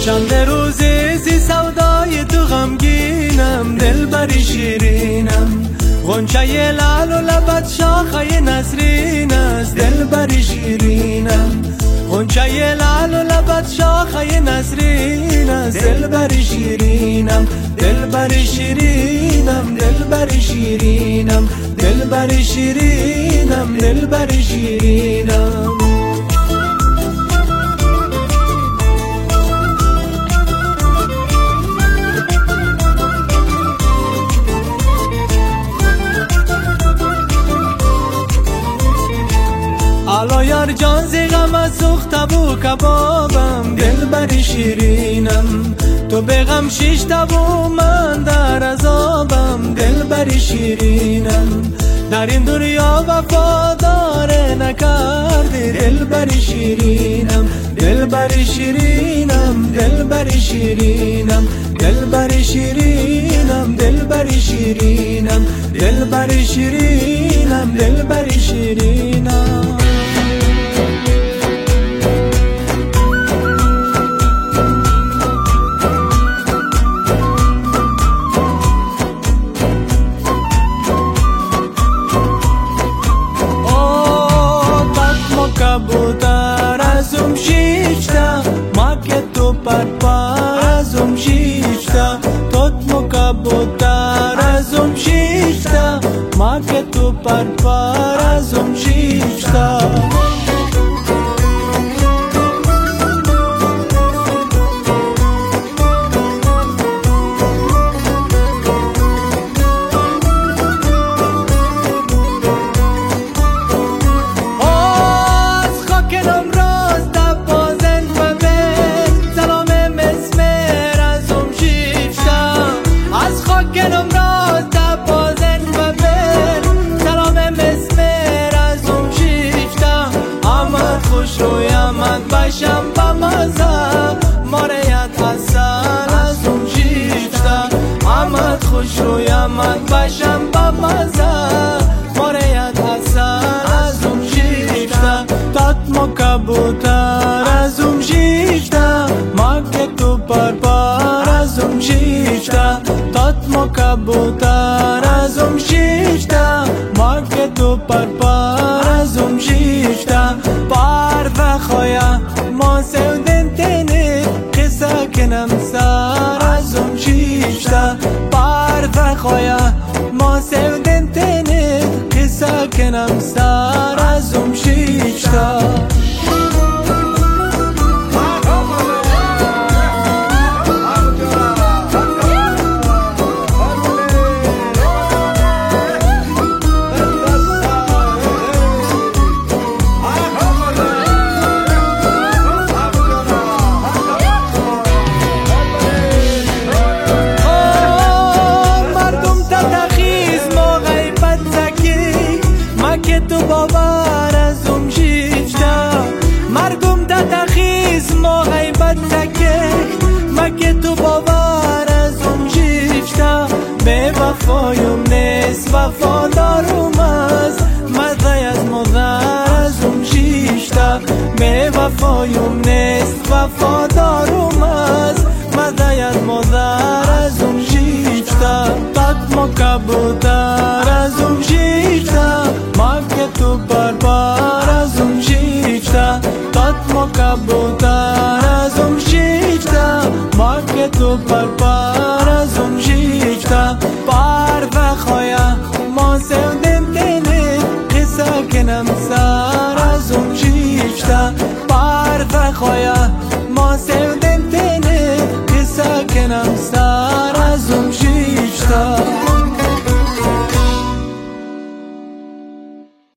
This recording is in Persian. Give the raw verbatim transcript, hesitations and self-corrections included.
چند روزی زی سودای تو غمگینم، دل بری شیرینم. غنچه لعل و لبت شاخه نسرین است، دل بری شیرینم. غنچه لعل و لبت شاخه نسرین است، دل بری شیرینم. دل بری شیرینم، دل بری شیرینم، دل بری شیرینم، دل بری شیرینم. الا یار جان زی غم سوخته بو کبابم، دل بری شیرینم. تو به غم شیشته بو من در عذابم، دل بری شیرینم. در این دنیا وفادار نکردی، دل بری شیرینم. دل بری شیرینم، دل بری شیرینم، دل بری شیرینم، دل بری شیرینم، دل بری شیرینم، دل بری شیرینم. کبوتر ازم شیشته ما که تو پر پر ازم شیشته. توت مو کبوتر ازم شیشته ما که تو پر پر ازم شیشته. باشم با مزه ماریت حسن از اون شیفته. آمد خوش روی آمد باشم با مزه ماریت حسن از اون شیفته. تات مو کبوتر از اون شیفته ما که تو پر پر از اون شیفته. تات مو کبوتر از اون شیفته ما که تو پر پر از اون شیفته. بار و خویا ما سودن تنه قصه کنم سر از اون شیشته. بار و خویا ما سودن تنه قصه کنم سر از اون شیشته. تو باور از اون شیفته مرگم دا تخیز ما غیبت تکه. مگه تو باور از اون شیفته به وفایم نیست وفادارم از مزه از مادر از اون شیفته. به وفایم نیست وفادارم از مزه از مادر از اون شیفته. تات مو کبوتر از اون شیفته ما که تو پر پر از اون شیفته. تات مو کبوتر از اون شیفته ما که تو پر پر از اون شیفته. پر و خویا ما سودن تنه قصه کنم سر از اون شیفته. پر و خویا